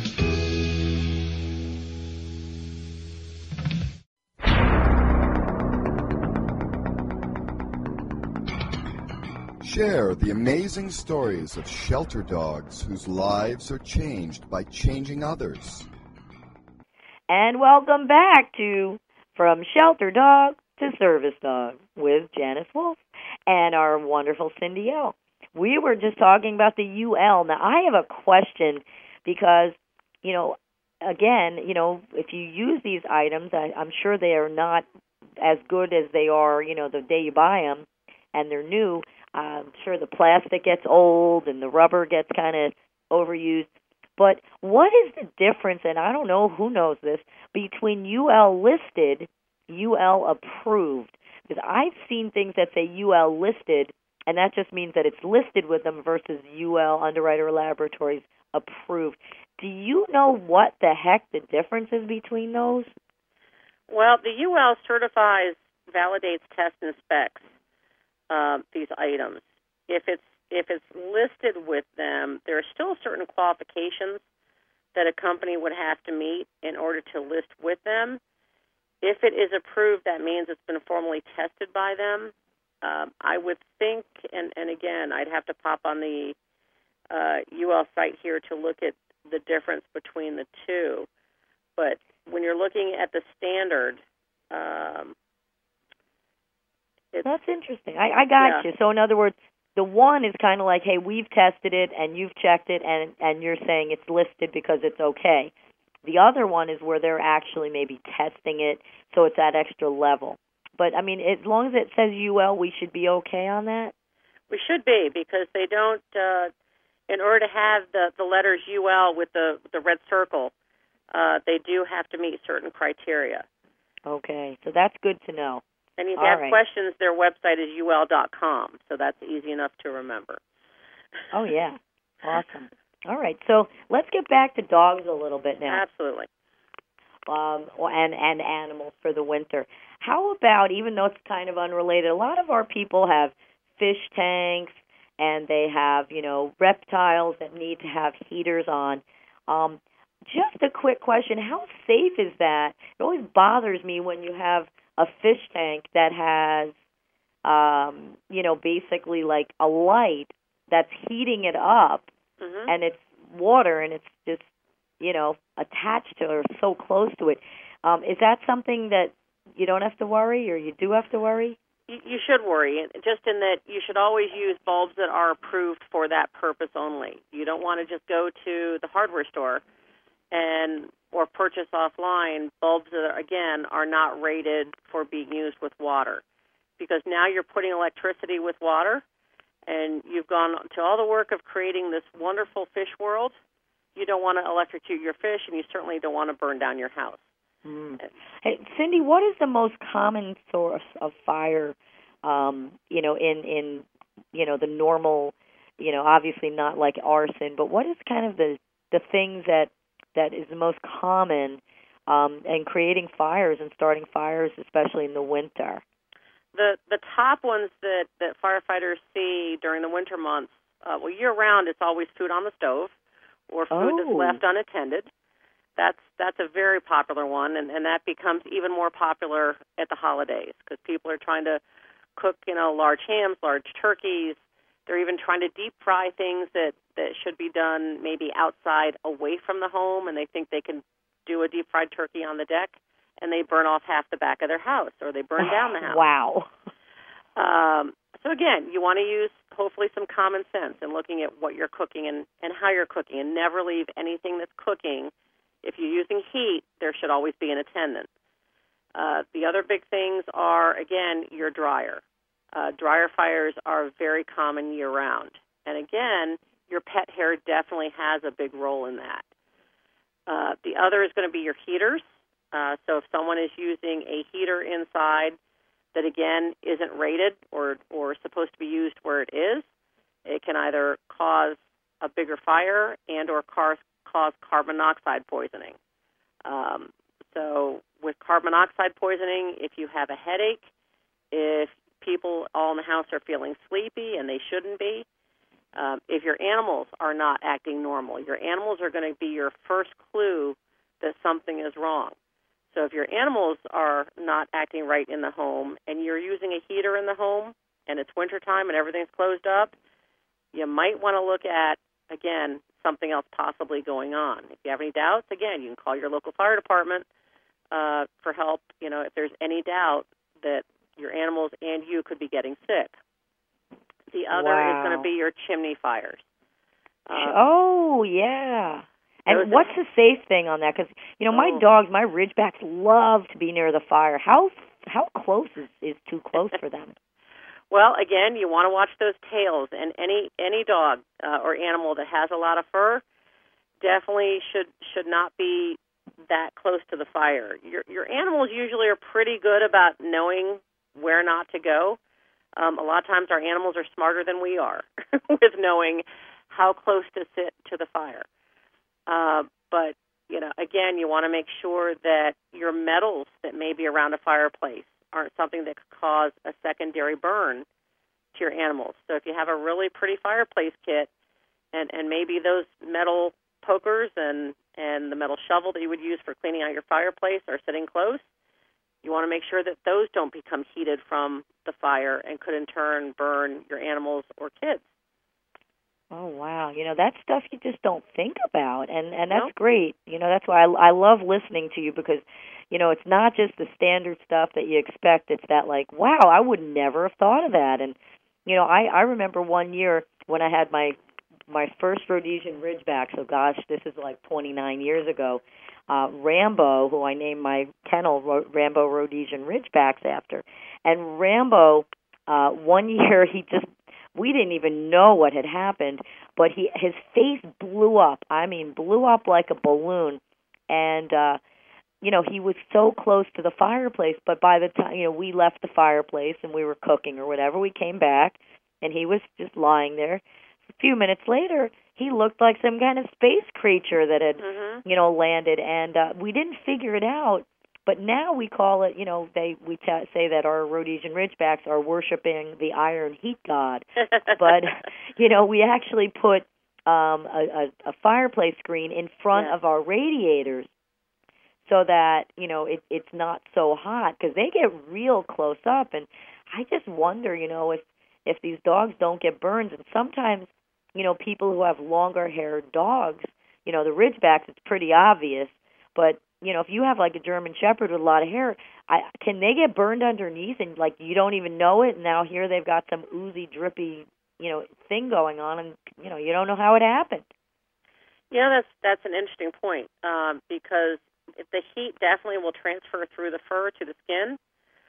S3: Share the amazing stories of shelter dogs whose lives are changed by changing others.
S1: And welcome back to From Shelter Dog to Service Dog with Janice Wolf and our wonderful Cindy L. We were just talking about the U L. Now, I have a question because, you know, again, you know, if you use these items, I, I'm sure they are not as good as they are, you know, the day you buy them and they're new. I'm sure the plastic gets old and the rubber gets kind of overused. But what is the difference, and I don't know who knows this, between U L listed, U L approved? Because I've seen things that say U L listed, and that just means that it's listed with them versus U L Underwriter Laboratories approved. Do you know what the heck the difference is between those?
S2: Well, the U L certifies, validates, tests, and specs uh, these items. If it's if it's listed with them, there are still certain qualifications that a company would have to meet in order to list with them. If it is approved, that means it's been formally tested by them. Um, I would think, and, and again, I'd have to pop on the uh, U L site here to look at the difference between the two. But when you're looking at the standard, um, it's,
S1: that's interesting. I, I got
S2: yeah.
S1: you. So in other words, the one is kind of like, hey, we've tested it and you've checked it, and and you're saying it's listed because it's okay. The other one is where they're actually maybe testing it, so it's at extra level. But, I mean, as long as it says U L, we should be okay on that?
S2: We should be, because they don't, uh, in order to have the, the letters U L with the, the red circle, uh, they do have to meet certain criteria.
S1: Okay, so that's good to know.
S2: And if you
S1: All
S2: have
S1: right.
S2: questions, their website is U L dot com, so that's easy enough to remember.
S1: Oh, yeah. Awesome. All right, so let's get back to dogs a little bit now.
S2: Absolutely.
S1: Um, and, and animals for the winter. How about, even though it's kind of unrelated, a lot of our people have fish tanks, and they have, you know, reptiles that need to have heaters on. Um, just a quick question, how safe is that? It always bothers me when you have a fish tank that has, um, you know, basically like a light that's heating it up,
S2: Mm-hmm.
S1: and it's water, and it's just, you know, attached to it or so close to it. Um, is that something that you don't have to worry, or you do have to worry?
S2: You, you should worry, just in that you should always use bulbs that are approved for that purpose only. You don't want to just go to the hardware store and or purchase offline bulbs that, are, again, are not rated for being used with water, because now you're putting electricity with water, and you've gone to all the work of creating this wonderful fish world. You don't want to electrocute your fish, and you certainly don't want to burn down your house.
S1: Mm. Hey, Cindy, what is the most common source of fire, um, you know, in, in, you know, the normal, you know, obviously not like arson, but what is kind of the, the things that, that is the most common um, in creating fires and starting fires, especially in the winter?
S2: The the top ones that, that firefighters see during the winter months, uh, well, year-round, it's always food on the stove or food
S1: Oh.
S2: that's left unattended. That's that's a very popular one, and, and that becomes even more popular at the holidays, because people are trying to cook, you know, large hams, large turkeys. They're even trying to deep fry things that, that should be done maybe outside away from the home, and they think they can do a deep fried turkey on the deck, and they burn off half the back of their house, or they burn down the house.
S1: Wow.
S2: Um, so again, you want to use hopefully some common sense in looking at what you're cooking and, and how you're cooking, and never leave anything that's cooking. If you're using heat, there should always be an attendant. Uh, the other big things are, again, your dryer. Uh, dryer fires are very common year-round. And again, your pet hair definitely has a big role in that. Uh, the other is going to be your heaters. Uh, so if someone is using a heater inside that, again, isn't rated or, or supposed to be used where it is, it can either cause a bigger fire and or cause, cause carbon monoxide poisoning. Um, so with carbon monoxide poisoning, if you have a headache, if people all in the house are feeling sleepy and they shouldn't be, um, if your animals are not acting normal, your animals are going to be your first clue that something is wrong. So if your animals are not acting right in the home and you're using a heater in the home and it's wintertime and everything's closed up, you might want to look at, again, something else possibly going on. If you have any doubts, again, you can call your local fire department uh, for help, you know, if there's any doubt that your animals and you could be getting sick. The other
S1: Wow.
S2: is going to be your chimney fires. Uh,
S1: oh, yeah. And
S2: Those
S1: what's
S2: are-
S1: the safe thing on that? Because, you know, my
S2: Oh.
S1: dogs, my Ridgebacks, love to be near the fire. How how close is, is too close for them?
S2: Well, again, you want to watch those tails, and any any dog uh, or animal that has a lot of fur definitely should should not be that close to the fire. Your your animals usually are pretty good about knowing where not to go. Um, a lot of times our animals are smarter than we are with knowing how close to sit to the fire. Uh, but, you know, again, you want to make sure that your metals that may be around a fireplace aren't something that could cause a secondary burn to your animals. So if you have a really pretty fireplace kit and, and maybe those metal pokers and, and the metal shovel that you would use for cleaning out your fireplace are sitting close, you want to make sure that those don't become heated from the fire and could in turn burn your animals or kids.
S1: Oh, wow. You know, that's stuff you just don't think about, and, and that's
S2: Nope.
S1: great. You know, that's why I, I love listening to you because, you know, it's not just the standard stuff that you expect. It's that, like, wow, I would never have thought of that. And, you know, I, I remember one year when I had my my first Rhodesian Ridgeback, so gosh, this is like twenty-nine years ago, uh, Rambo, who I named my kennel Ro- Rambo Rhodesian Ridgebacks after. And Rambo, uh, one year, he just, we didn't even know what had happened, but he his face blew up. I mean, blew up like a balloon. And, uh, you know, he was so close to the fireplace, but by the time, you know, we left the fireplace and we were cooking or whatever, we came back, and he was just lying there. A few minutes later, he looked like some kind of space creature that had, mm-hmm. you know, landed, and uh, we didn't figure it out. But now we call it, you know, they we t- say that our Rhodesian Ridgebacks are worshiping the iron heat god. But, you know, we actually put um, a, a, a fireplace screen in front yeah. of our radiators so that, you know, it, it's not so hot, because they get real close up. And I just wonder, you know, if, if these dogs don't get burns. And sometimes, you know, people who have longer-haired dogs, you know, the Ridgebacks, it's pretty obvious, but you know, if you have like a German Shepherd with a lot of hair, I, can they get burned underneath and like you don't even know it? And now here they've got some oozy, drippy, you know, thing going on, and you know, you don't know how it happened.
S2: Yeah, that's that's an interesting point um, because if the heat definitely will transfer through the fur to the skin.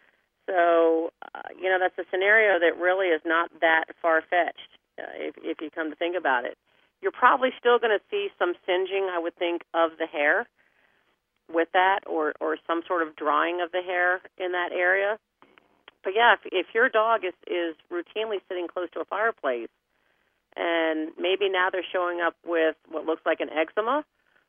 S2: So uh, you know, that's a scenario that really is not that far fetched uh, if if you come to think about it. You're probably still going to see some singeing, I would think, of the hair with that, or, or some sort of drying of the hair in that area. But yeah, if, if your dog is, is routinely sitting close to a fireplace, and maybe now they're showing up with what looks like an eczema,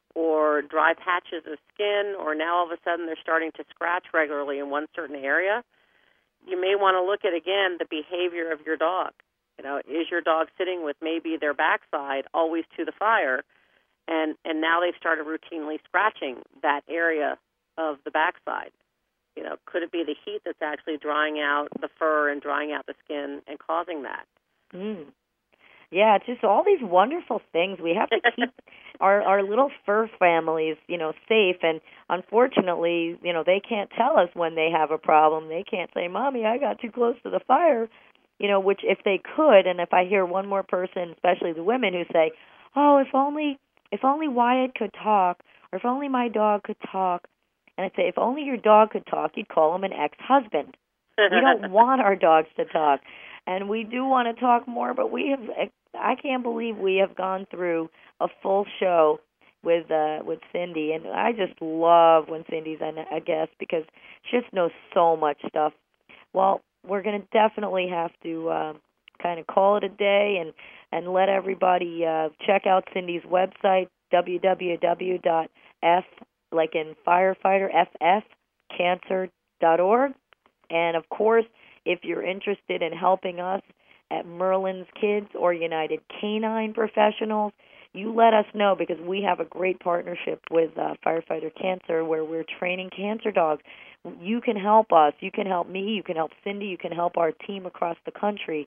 S2: or dry patches of skin, or now all of a sudden they're starting to scratch regularly in one certain area, you may want to look at, again, the behavior of your dog. You know, is your dog sitting with maybe their backside always to the fire, And and now they've started routinely scratching that area of the backside? You know, could it be the heat that's actually drying out the fur and drying out the skin and causing that?
S1: Mm. Yeah, it's just all these wonderful things. We have to keep our, our little fur families, you know, safe. And unfortunately, you know, they can't tell us when they have a problem. They can't say, Mommy, I got too close to the fire, you know, which if they could, and if I hear one more person, especially the women who say, oh, if only... If only Wyatt could talk, or if only my dog could talk. And I'd say, if only your dog could talk, you'd call him an ex-husband. We don't want our dogs to talk. And we do want to talk more, but we have, I can't believe we have gone through a full show with uh, with Cindy. And I just love when Cindy's a guest because she just knows so much stuff. Well, we're going to definitely have to uh, kind of call it a day and and let everybody uh, check out Cindy's website, w w w dot f, like in firefighter, f f cancer dot org. And, of course, if you're interested in helping us at Merlin's Kids or United Canine Professionals, you let us know, because we have a great partnership with uh, Firefighter Cancer where we're training cancer dogs. You can help us. You can help me. You can help Cindy. You can help our team across the country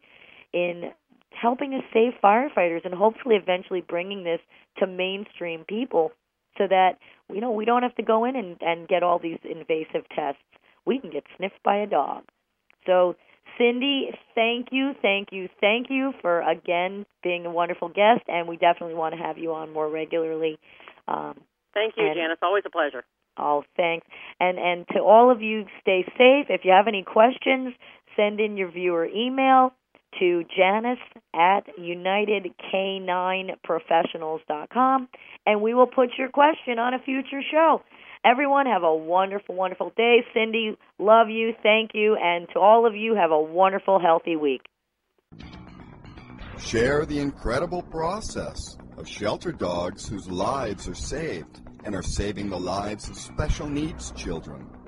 S1: in helping us save firefighters and hopefully eventually bringing this to mainstream people so that, you know, we don't have to go in and, and get all these invasive tests. We can get sniffed by a dog. So, Cindy, thank you, thank you, thank you for, again, being a wonderful guest, and we definitely want to have you on more regularly. Um,
S2: thank you, Janice. Always a pleasure.
S1: Oh, thanks. And, and to all of you, stay safe. If you have any questions, send in your viewer email to Janice at united k nine professionals dot com, and we will put your question on a future show. Everyone have a wonderful, wonderful day. Cindy, love you, thank you, and to all of you, have a wonderful, healthy week.
S3: Share the incredible process of shelter dogs whose lives are saved and are saving the lives of special needs children.